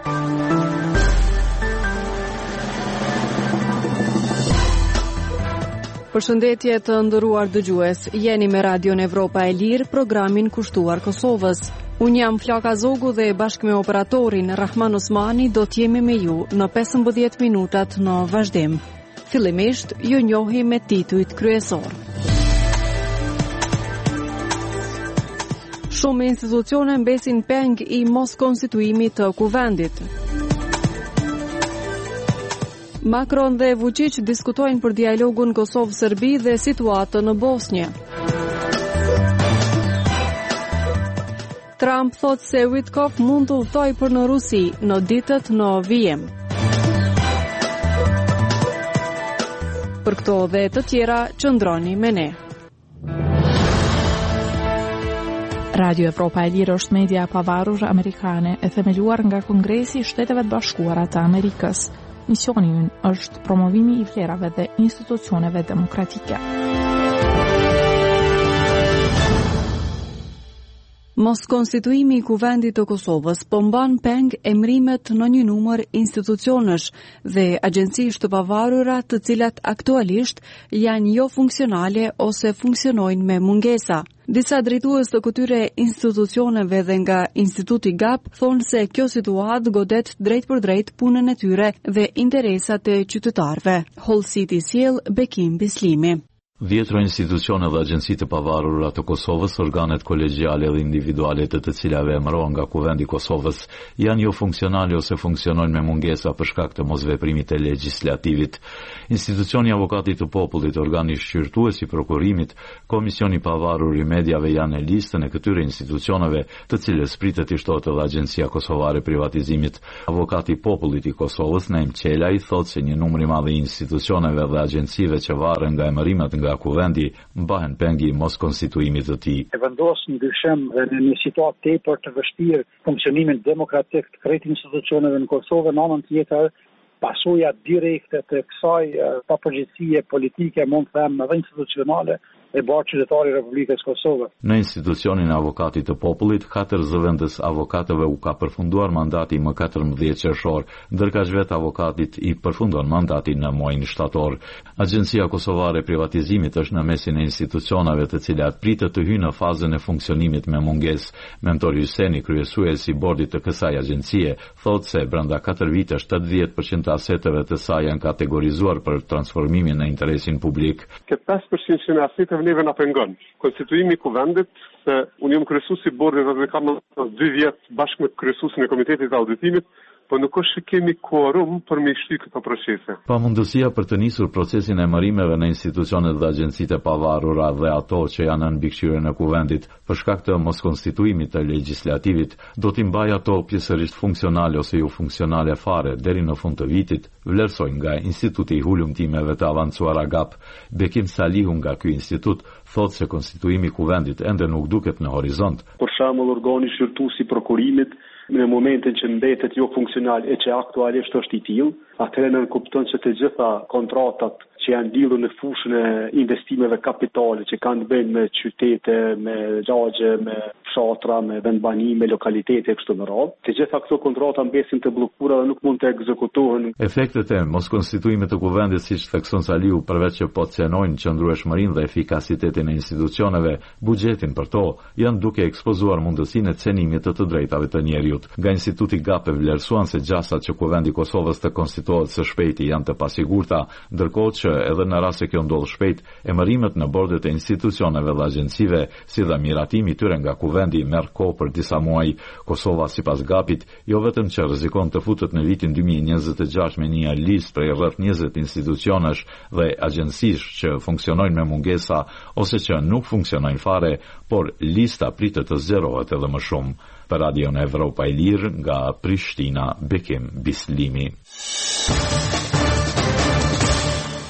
Përshëndetje të nderuar dëgjues, jeni me Radion Evropa e Lirë, programin kushtuar Kosovës. Unë jam Flaka Zogu dhe bashkë me operatorin Rahman Osmani do t'jemi me ju në 15 minutat në vazhdim. Fillimisht, ju njohi me titujt kryesor. Shumë institucione mbesin peng i mos konstituimit të kuvendit. Macron dhe Vučić diskutojnë për dialogun Kosovë-Serbi dhe situatën në Bosnjë. Trump thot se Witkoff mund të udhtoj për në Rusi në ditët në vijim. Për këto dhe të tjera, qëndroni me ne. Radio Evropa e Lirë është media e pavarur amerikane e themeluar nga Kongresi i Shteteve të Bashkuara të Amerikës. Misioni ynë është promovimi i vlerave dhe institucioneve demokratike. Mos konstituimi i kuvendit të Kosovës po mban peng emrimet në një numër institucionesh dhe agjencish të pavarura të cilat aktualisht janë jo funksionale ose funksionojnë me mungesa. Disa drejtues të këtyre institucioneve dhe nga Instituti GAP thonë se kjo situatë godet drejt për drejt punën e tyre dhe interesat e qytetarëve. Hall City sjell Bekim Bislimi. Dhjetëra institucione dhe agjenci të pavarura të Kosovës, organet kolegjiale dhe individuale të cilave emërohen nga Kuvendi i Kosovës, janë jo funksionale ose funksionojnë me mungesa për shkak të mosveprimit të legjislativit. Institucioni Avokatit të Popullit, organi shqyrtues i prokurimit, Komisioni i Pavarur i Mediave janë në listën e këtyre institucioneve, të cilës pritet i shtohet edhe Agjencia Kosovare e Privatizimit. Avokati i Popullit i Kosovës, Naim Qelaj, thotë se një numër i madh i institucioneve dhe agjencive që varen nga emërimet nga Kuvendi mbahen pengi mos konstituimit të tij. E vendos ndryshim dhe në një situatë tepër të vështirë funksionimin demokratik të krejt institucioneve në Kosovë, në anën tjetër pasojat direkte të kësaj papërgjegjësie politike, mund të them edhe institucionale, e bërë qytetari i Republikës Kosovës. Në institucionin e Avokatit të Popullit, 4 zëvendës avokatëve u ka përfunduar mandati më 14 qershor, ndërka vetë avokatit i përfundon mandati në muajin shtator. Agjencia Kosovare e Privatizimit është në mesin e institucioneve të cilat pritet të hyjnë në fazën e funksionimit me mungesë. Mentori Hyseni, kryesuesi i bordit të kësaj agjencie, thotë se brenda 4 vitesh 80% të aseteve të saj janë kategorizuar për transformimin në interesin publik. Këtë 5% e aseteve neve na pengon. Konstituimi i kuvendit, se unë jam kryesuesi i bordit dhe kam 2 vjet bashkë me kryesuesin e Komitetit të Auditimit, po nuk është që kemi quorum për me shty këto procese. Pa mundësia për të nisur procesin e emërimeve në institucionet dhe agjencitë e pavarura dhe ato që janë në mbikëqyrjen e kuvendit për shkak të moskonstituimit të legjislativit, do t'i mbajë ato pjesërisht funksionale ose jo funksionale fare deri në fund të vitit, vlerësoj nga Instituti i Hulumtimeve të Avancuara GAP. Bekim Salihu nga ky institut thotë se konstituimi i kuvendit ende nuk duket në horizont. Për shembull, organi shqyrtues i prokurimit në momentin që mbetet jo funksional e që aktualisht është i tillë, atëherë nën kupton se të gjitha kontratat që janë lidhur në fushën e investimeve kapitale që kanë të bëjnë me qytete, me lagje, me fshatra, me vendbani, me lokalitete kështu me radhë. Të gjitha këto kontrata mbesin të bllokuara dhe nuk mund të ekzekutohen. Efektet e moskonstituimit të kuvendit, siç thekson Saliu, përveç që po cenojnë qëndrueshmërinë dhe efikasitetin e institucioneve, buxhetin për to janë duke ekspozuar mundësinë e cenimit të drejtave të njerëzit. Nga Instituti GAP vlerësuan se gjasat që Kuvendi i Kosovës të konstituohet së shpejti janë të pasigurta, ndërkohë që edhe në rast se kjo ndodh shpejt, emërimet në bordet e institucioneve dhe agjencive, si dhe miratimi tyre nga kuvendi merr kohë për disa muaj. Kosova, sipas GAP-it, jo vetëm që rrezikon të futet në vitin 2026 me një listë prej rreth 20 institucionesh dhe agjencish që funksionojnë me mungesa ose që nuk funksionojnë fare, por lista pritet të zgjerohet edhe më shumë. Për Radion Evropa e Lirë nga Prishtina, Bekim Bislimi.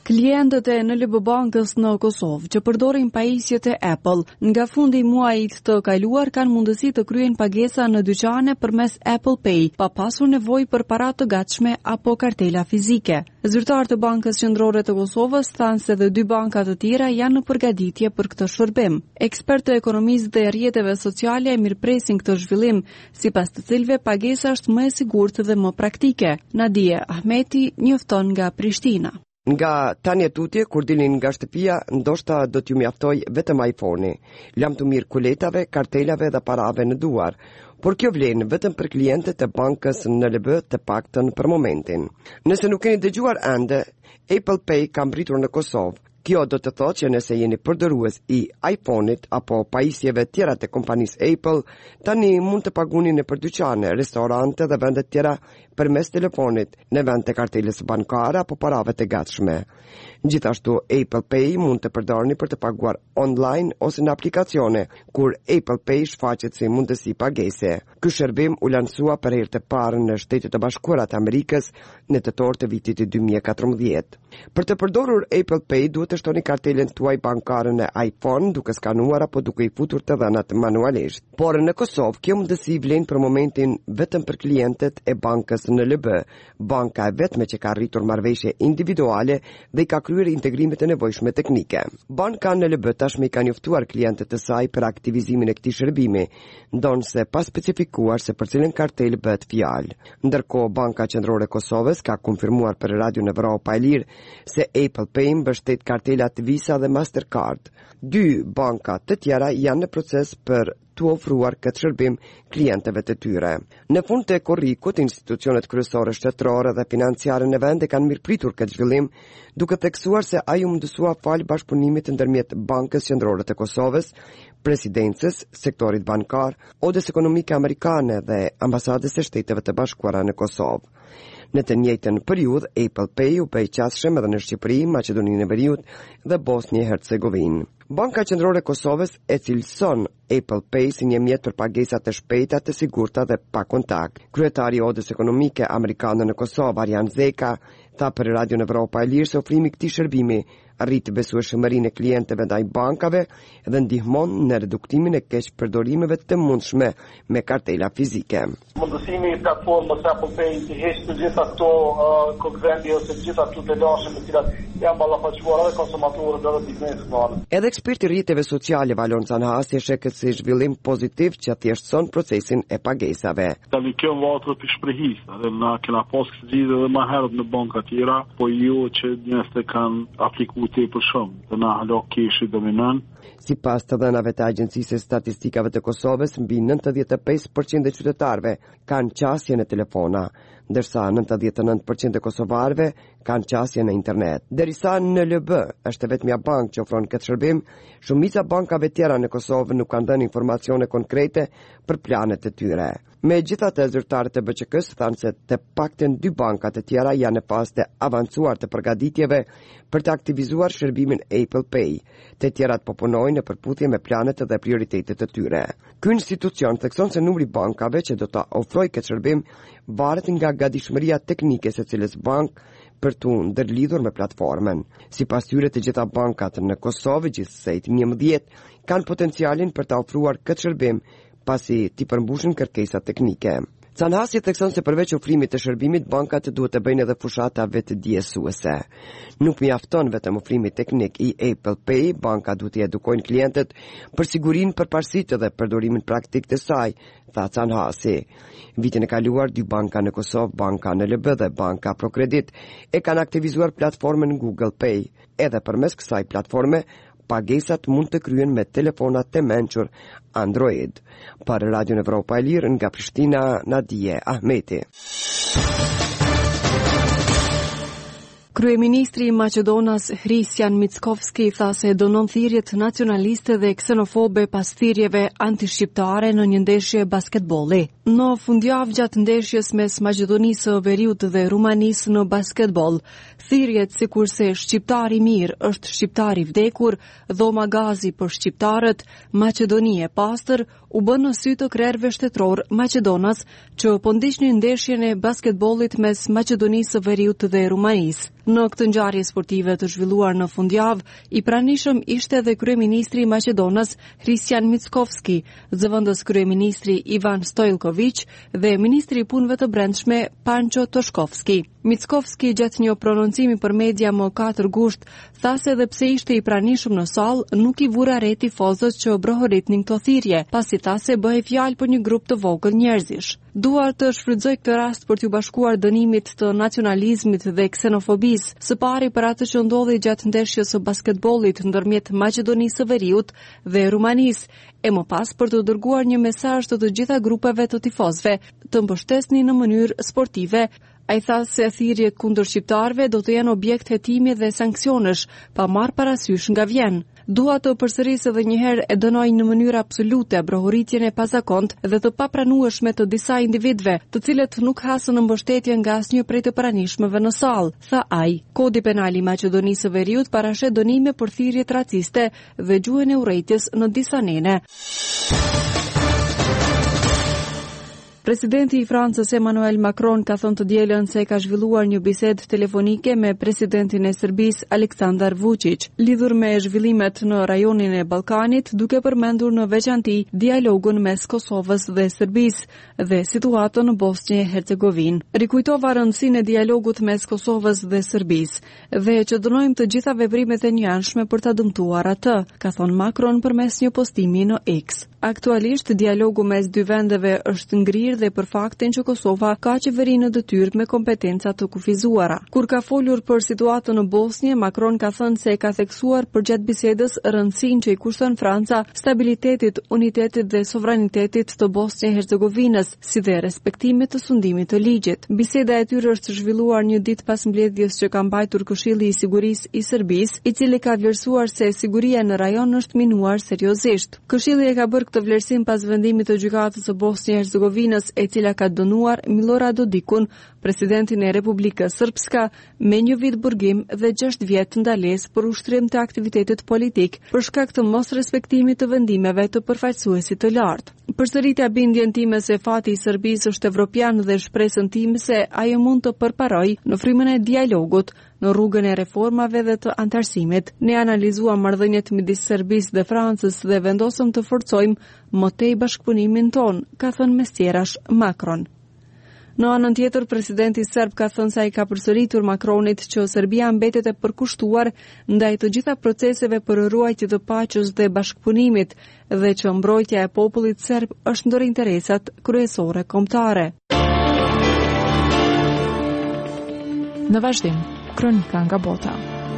Klientët e NLB Bankës në Kosovë që përdorin pajisjet e Apple nga fundi i muajit të kaluar kanë mundësi të kryejnë pagesa në dyqane përmes Apple Pay, pa pasur nevojë për para të gatshme apo kartela fizike. Zyrtarët e Bankës Qendrore të Kosovës thanë se edhe 2 banka të tjera janë në përgatitje për këtë shërbim. Ekspertë e ekonomisë dhe rrjeteve sociale mirëpresin këtë zhvillim, sipas të cilëve pagesa është më e sigurtë dhe më praktike. Nadia Ahmeti njofton nga Prishtina. Nga tani e tutje, kur dilin nga shtëpia, ndoshta do t'ju mjaftoj vetëm iPhone-i. Lam të mirë kuletave, kartelave dhe parave në duar. Por kjo vlen vetëm për klientët e bankës NLB të paktën për momentin. Nëse nuk keni dëgjuar ende, Apple Pay ka mbritur në Kosovë. Kjo do të thotë që nëse jeni përdorues i iPhone-it apo pajisjeve tjera të kompanisë Apple, tani mund të paguni në dyqane, restorante dhe vende tjera përmes telefonit, në vend të kartelës bankare apo parave të gatshme. Gjithashtu, Apple Pay mund të përdorni për të paguar online ose në aplikacione, kur Apple Pay shfaqet si mundësi pagese. Ky shërbim u lansua për herë të parë në Shtetet e Bashkuara të Amerikës në tetor të vitit 2014. Për të përdorur Apple Pay duhet të shtoni kartelën tuaj bankare në iPhone duke skanuar apo duke i futur të dhënat manualisht. Por në Kosovë kjo mundësi vlen për momentin vetëm për klientët e bankës NLB, banka e vetme që ka arritur marrëveshje individuale dhe i ka kryer integrimet e nevojshme teknike. Banka NLB tashmë i ka njoftuar klientët e saj për aktivizimin e këtij shërbimi, ndonse pa specifikuar se për cilën kartel bëhet fjalë. Ndërkohë, Banka Qendrore e Kosovës ka konfirmuar për Radio Evropa e Lirë se Apple Pay mbështet kartelat Visa dhe Mastercard. 2 banka të tjera janë në proces për të ofruar këtë shërbim klientëve të tyre. Në fund të korrikut, institucionet kryesore shtetërore dhe financiare në vend kanë mirëpritur këtë zhvillim, duke theksuar se ai u mundësua fal bashkëpunimit ndërmjet Bankës Qendrore të Kosovës, Presidencës, sektorit bankar, Odës Ekonomike Amerikane dhe Ambasadës së Shteteve të Bashkuara në Kosovë. Në të njëjtën periudhë, Apple Pay u bë i qasshëm edhe në Shqipëri, Maqedoninë e Veriut dhe Bosnjë e Hercegovinë. Banka Qendrore e Kosovës e cilëson Apple Pay si një mjet për pagesa të shpejta, të sigurta dhe pa kontakt. Kryetari i Odës Ekonomike Amerikane në Kosovë, Arjan Zeka, tha për Radio Evropa e Lirë se ofrimi i këtij shërbimi arrit besueshmërinë e klientëve ndaj bankave dhe ndihmon në reduktimin e keq përdorimeve të mundshme me kartela fizike. Mundësimi i platformës Apple Pay të heqë të gjitha këto kokvendi ose të gjitha këto telashe të cilat janë ballafaquar edhe konsumatorët edhe biznesit. Edhe eksperti i rrjeteve sociale Valon Canhasi e sheh këtë si zhvillim pozitiv që thjeshtëson procesin e pagesave. Tani kjo vatër të shprehis, edhe na kena pas zgjidhje edhe më herët në banka tjera, po jo që njerëzit kanë aplikuar për shumë, të na halo keshi dominon. Sipas të dhënave të Agjencisë së Statistikave të Kosovës, mbi 95% e qytetarëve kanë qasje në telefona, ndërsa 99% e kosovarëve kanë qasje në internet. Derisa NLB është vetmja bankë që ofron këtë shërbim, shumica bankave tjera në Kosovë nuk kanë dhënë informacione konkrete për planet e tyre. Megjithatë, zyrtarët e BÇK-s thanë se të paktën 2 banka të tjera janë në fazë të avancuar të përgatitjeve për të aktivizuar shërbimin Apple Pay. Të tjerat po punojnë në përputhje me planet dhe prioritetet e tyre. Ky institucion thekson se numri bankave që do ta ofrojë këtë shërbim varet nga gatishmëria teknike së cilës bankë për të ndërlidhur me platformën. Sipas tyre, të gjitha bankat në Kosovë, gjithsej 11, kanë potencialin për të ofruar këtë shërbim pasi t'i përmbushin kërkesat teknike. Canhasi thekson se përveç ofrimit të shërbimit, bankat duhet të bëjnë edhe fushata vetë dijesuese. Nuk mjafton vetëm ofrimi teknik i Apple Pay, banka duhet të edukojnë klientët për sigurinë, përparësitë dhe përdorimin praktik të saj, tha Canhasi. Vitin e kaluar, 2 banka në Kosovë, Banka NLB dhe Banka Procredit, e kanë aktivizuar platformën Google Pay. Edhe përmes kësaj platforme, pagesat mund të kryen me telefonat të mençur Android. Për Radio Evropa e Lirë nga Prishtina, Nadia Ahmeti. Kryeministri i Maqedonas Hrisjan Mickovski tha se dënon thirrjet nacionaliste dhe ksenofobe pas thirrjeve antishqiptare në një ndeshje basketbolli. Në fundjavë gjatë ndeshjes mes Maqedonisë së Veriut dhe Rumanisë në basketboll, thirrjet sikurse shqiptari mirë është shqiptari vdekur, dhoma gazi për shqiptarët, Maqedoni e pastër, u bën në sy të krerëve shtetror Maqedonas që po ndiqnin ndeshjen e basketbollit mes Maqedonisë së Veriut dhe Rumanisë. Në këtë ngjarje sportive të zhvilluar në fundjavë, i pranishëm ishte edhe kryeministri i Maqedonës Hristijan Mickovski, zëvendës kryeministri Ivan Stojlković dhe ministri i punëve të brendshme Pancho Toshkovski. Mickovski gjatë një prononcimi për media më 4 gusht tha se edhe pse ishte i pranishëm në sallë, nuk i vura re tifozët që brohoritnin këto thirrje, pasi tha se bëhej fjalë për një grup të vogël njerëzish. Dua të shfrytëzoj këtë rast për t'ju bashkuar dënimit të nacionalizmit dhe ksenofobisë, së pari për atë që ndodhi gjatë ndeshjes së basketbollit ndërmjet Maqedonisë së Veriut dhe Rumanisë, e më pas për të dërguar një mesazh të gjitha grupeve të tifozëve të mbështesnin në mënyrë sportive. Ai tha se thirrjet kundër shqiptarëve do të jenë objekt hetimi dhe sanksionesh, pa marrë parasysh nga vjen. Dua të përsëris edhe një herë e dënoj në mënyrë absolute brohoritjen e pazakont dhe të papranueshme të disa individëve, të cilët nuk hasën në mbështetje nga asnjë prej të pranishmëve në sallë, tha ai. Kodi penal i Maqedonisë së Veriut parashet dënime për thirrjet raciste dhe gjuhën e urrejtjes në disa nene. Presidenti i Francës Emmanuel Macron ka thënë të dielën se ka zhvilluar një bisedë telefonike me presidentin e Serbisë Aleksandar Vučić, lidhur me zhvillimet në rajonin e Ballkanit, duke përmendur në veçanti dialogun mes Kosovës dhe Serbisë dhe situatën në Bosnjë e Hercegovinë. Rikujtova rëndësinë e dialogut mes Kosovës dhe Serbisë dhe që dënojmë të gjitha veprimet e njëanshme për ta dëmtuar atë, ka thënë Macron përmes një postimi në X. Aktualisht, dialogu mes dy vendeve është ngrirë dhe për faktin që Kosova ka qeveri në detyrë me kompetenca të kufizuara. Kur ka folur për situatën në Bosnjë, Macron ka thënë se ka theksuar përgjatë bisedës rëndësinë që i kushton Franca stabilitetit, unitetit dhe sovranitetit të Bosnjë-Hercegovinës, si dhe respektimit të sundimit të ligjit. Biseda e tyre është zhvilluar një ditë pas mbledhjes që ka mbajtur Këshilli i Sigurisë i Serbisë, i cili ka vlerësuar se siguria në rajon është minuar seriozisht. Këshilli e ka bërë këtë vlerësim pas vendimit të gjykatës së Bosnjë-Hercegovinës, e cila ka dënuar Milorad Dodikun, presidentin e Republikës Srpska, me 1 vit burgim dhe 6 vjet ndalesë për ushtrim të aktivitetit politik për shkak të mos respektimit të vendimeve të përfaqësuesit të lartë. Përsëritja bindjen time se fati i Serbisë është evropian dhe shpresën time se ajo mund të përparojë në frymën e dialogut në rrugën e reformave dhe të antarësimit. Ne analizuam marrëdhëniet midis Serbisë dhe Francës dhe vendosëm të forcojmë më tej bashkëpunimin ton, ka thënë mes tjerash Macron. Në anën tjetër, presidenti serb ka thënë se ai ka përsëritur Macronit që Serbia mbetet e përkushtuar ndaj të gjitha proceseve për ruajtje të paqes dhe bashkëpunimit dhe që mbrojtja e popullit serb është ndër interesat kryesore kombëtare. Në vazhdim, kronika nga bota.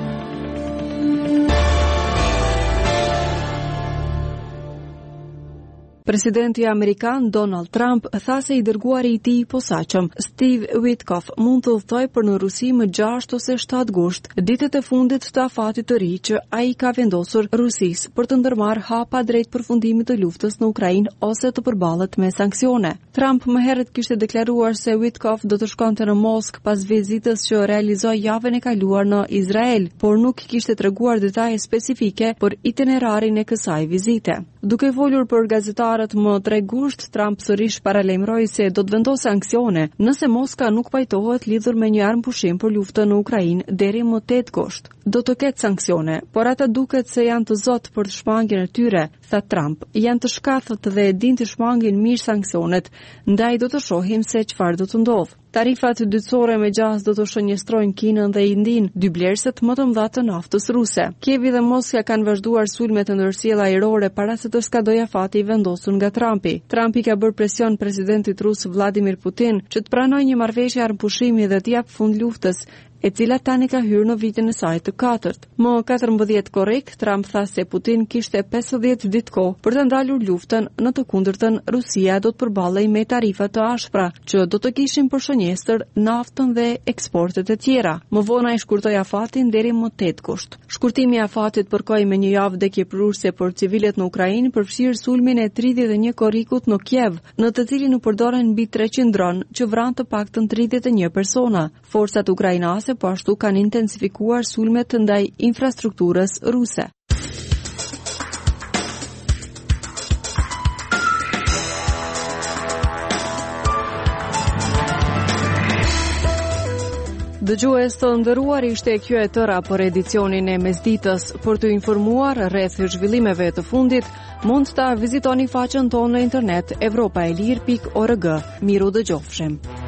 Presidenti amerikan Donald Trump tha se i dërguari i tij i posaçëm, Steve Witkoff, mund të udhtojë për në Rusi më 6 ose 7 gusht, ditët e fundit të afatit të ri që ai ka vendosur Rusisë për të ndërmarrë hapa drejt përfundimit të luftës në Ukrainë ose të përballet me sanksione. Trump më herët kishte deklaruar se Witkoff do të shkonte në Moskë pas vizitës që realizoi javën e kaluar në Izrael, por nuk kishte treguar detaje specifike për itinerarin e kësaj vizite. Duke folur për gazetarët më 3 gusht, Trump sërish paralajmëroi se do të vendosë sanksione nëse Moska nuk pajtohet lidhur me një armëpushim për luftën në Ukrainë deri më 8 gusht. Do të ketë sanksione, por ata duket se janë të zotë për të shmangjen e tyre, tha Trump. Janë të shkathët dhe e din të shmangin mirë sanksionet, ndaj do të shohim se çfarë do të ndodhë. Tarifat dytësore me gaz do të shënjestrojnë Kinën dhe Indin, dy blerëset më të mëdha të naftës ruse. Kievi dhe Moska kanë vazhduar sulmet të ndërsjellë ajrore para se të skadojë afati i vendosur nga Trumpi. Trumpi ka bërë presion presidentit rus Vladimir Putin që të pranojë një marrëveshje armëpushimi dhe të japë fund luftës, e cila tani ka hyrë në vitin e saj të 4. Më 14 korrik, Trump tha se Putin kishte 50 ditë kohë për të ndalur luftën, në të kundërtën Rusia do të përballej me tarifa të ashpra, që do të kishin për shënjestër naftën dhe eksportet e tjera. Më vonë ai shkurtoi afatin deri më 8 gusht. Shkurtimi i afatit përkoi me një javë vdekje prurse për civilet në Ukrainë, përfshirë sulmin e 31 korrikut në Kiev, në të cilin u përdoren mbi 300 dronë që vranë të paktën 31 persona. Forcat ukrainase po ashtu kanë intensifikuar sulmet ndaj infrastrukturës ruse. Dëgjues të nderuar, ishte kjo e tëra për edicionin e mesditës. Për të informuar rreth zhvillimeve të fundit, mund ta vizitoni faqen tonë në internet evropaelir.org. Miru dëgjofshim.